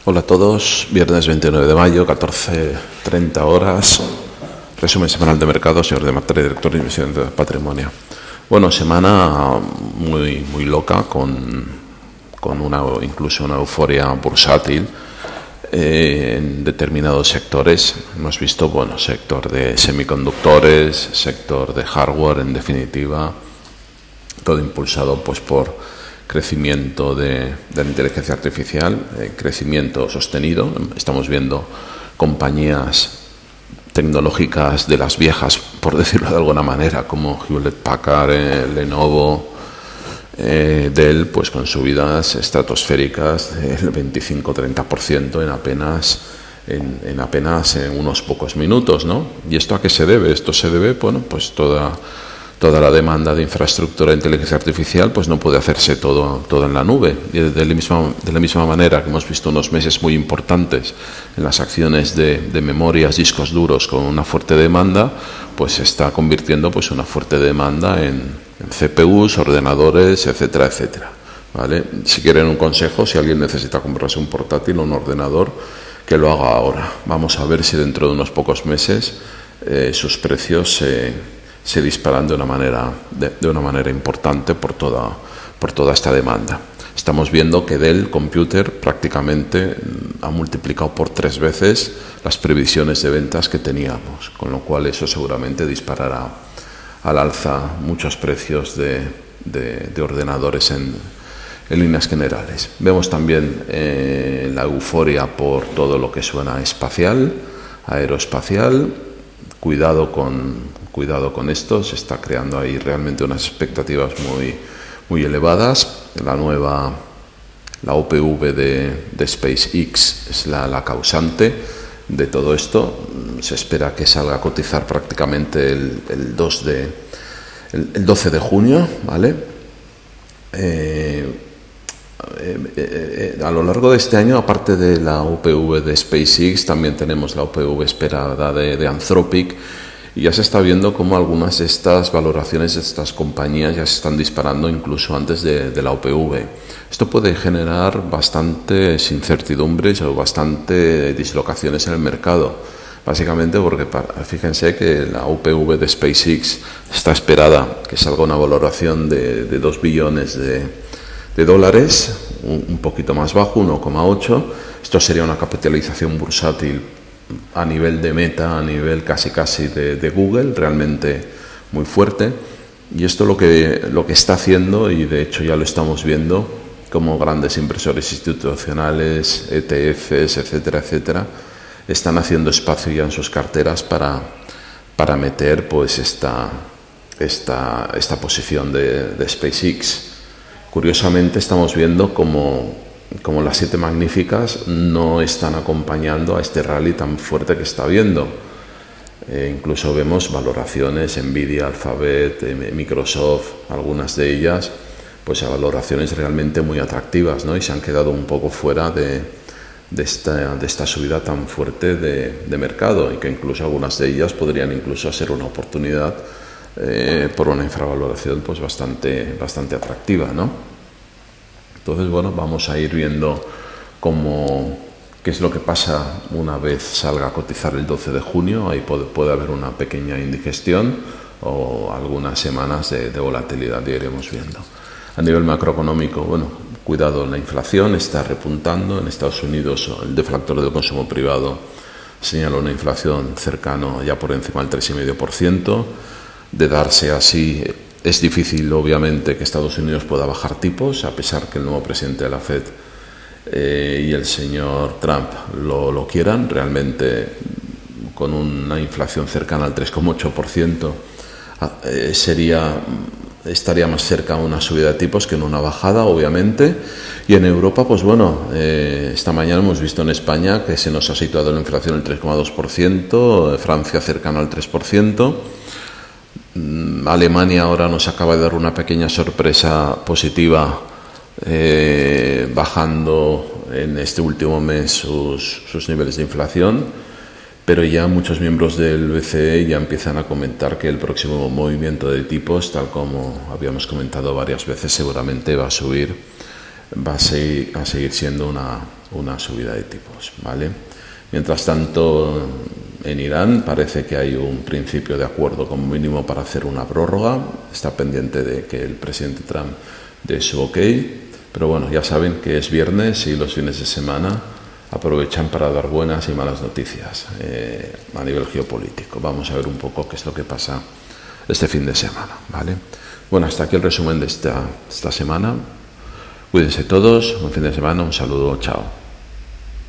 Hola a todos, viernes 29 de mayo, 14:30 horas. Resumen semanal de mercado, señor de Martel, director de inversión de patrimonio. Bueno, semana muy loca, incluso una euforia bursátil en determinados sectores. Hemos visto, sector de semiconductores, sector de hardware, en definitiva, todo impulsado por crecimiento de la inteligencia artificial, crecimiento sostenido. Estamos viendo compañías tecnológicas de las viejas, por decirlo de alguna manera, como Hewlett Packard, Lenovo, Dell, pues con subidas estratosféricas del 25-30% en apenas unos pocos minutos, ¿no? ¿Y esto a qué se debe? Esto se debe, pues toda la demanda de infraestructura de inteligencia artificial pues no puede hacerse todo en la nube. Y de la misma manera que hemos visto unos meses muy importantes en las acciones de memorias, discos duros con una fuerte demanda, pues se está convirtiendo pues una fuerte demanda en CPUs, ordenadores, etcétera, etcétera. ¿Vale? Si quieren un consejo, si alguien necesita comprarse un portátil o un ordenador, que lo haga ahora. Vamos a ver si dentro de unos pocos meses sus precios se disparan de una manera importante por toda esta demanda. Estamos viendo que Dell Computer prácticamente ha multiplicado por 3 veces las previsiones de ventas que teníamos, con lo cual eso seguramente disparará al alza muchos precios de ordenadores en líneas generales. Vemos también la euforia por todo lo que suena espacial, aeroespacial. Cuidado con esto, se está creando ahí realmente unas expectativas muy elevadas. La OPV de SpaceX es la causante de todo esto. Se espera que salga a cotizar prácticamente el 12 de junio, ¿vale? A lo largo de este año, aparte de la UPV de SpaceX, también tenemos la UPV esperada de Anthropic, y ya se está viendo cómo algunas de estas valoraciones de estas compañías ya se están disparando incluso antes de la UPV. Esto puede generar bastantes incertidumbres o bastante dislocaciones en el mercado, básicamente porque fíjense que la UPV de SpaceX está esperada que salga una valoración de 2 billones de dólares, un poquito más bajo, 1,8. Esto sería una capitalización bursátil a nivel de Meta, a nivel casi de Google, realmente muy fuerte. Y esto lo que está haciendo, y de hecho ya lo estamos viendo, como grandes inversores institucionales, ETFs, etcétera, etcétera, están haciendo espacio ya en sus carteras para meter pues esta posición de SpaceX. Curiosamente estamos viendo como las 7 magníficas no están acompañando a este rally tan fuerte que está habiendo. Incluso vemos valoraciones, Nvidia, Alphabet, Microsoft, algunas de ellas, pues a valoraciones realmente muy atractivas, ¿no? Y se han quedado un poco fuera de esta subida tan fuerte de mercado, y que incluso algunas de ellas podrían incluso ser una oportunidad por una infravaloración pues bastante atractiva, ¿no? Entonces, vamos a ir viendo qué es lo que pasa una vez salga a cotizar el 12 de junio. Ahí puede haber una pequeña indigestión o algunas semanas de volatilidad, ya iremos viendo. A nivel macroeconómico, cuidado, la inflación está repuntando. En Estados Unidos el deflactor del consumo privado señala una inflación cercano ya por encima del 3,5%. De darse así, es difícil, obviamente, que Estados Unidos pueda bajar tipos, a pesar que el nuevo presidente de la Fed y el señor Trump lo quieran. Realmente, con una inflación cercana al 3,8%, estaría más cerca a una subida de tipos que en una bajada, obviamente. Y en Europa, esta mañana hemos visto en España que se nos ha situado la inflación en el 3,2%, Francia cercana al 3%. Alemania ahora nos acaba de dar una pequeña sorpresa positiva, bajando en este último mes sus niveles de inflación, pero ya muchos miembros del BCE ya empiezan a comentar que el próximo movimiento de tipos, tal como habíamos comentado varias veces, seguramente va a seguir siendo una subida de tipos, ¿vale? Mientras tanto, en Irán parece que hay un principio de acuerdo como mínimo para hacer una prórroga. Está pendiente de que el presidente Trump dé su ok, pero bueno, ya saben que es viernes y los fines de semana aprovechan para dar buenas y malas noticias a nivel geopolítico. Vamos a ver un poco qué es lo que pasa este fin de semana, ¿vale? Bueno, hasta aquí el resumen de esta semana. Cuídense todos, buen fin de semana, un saludo, chao.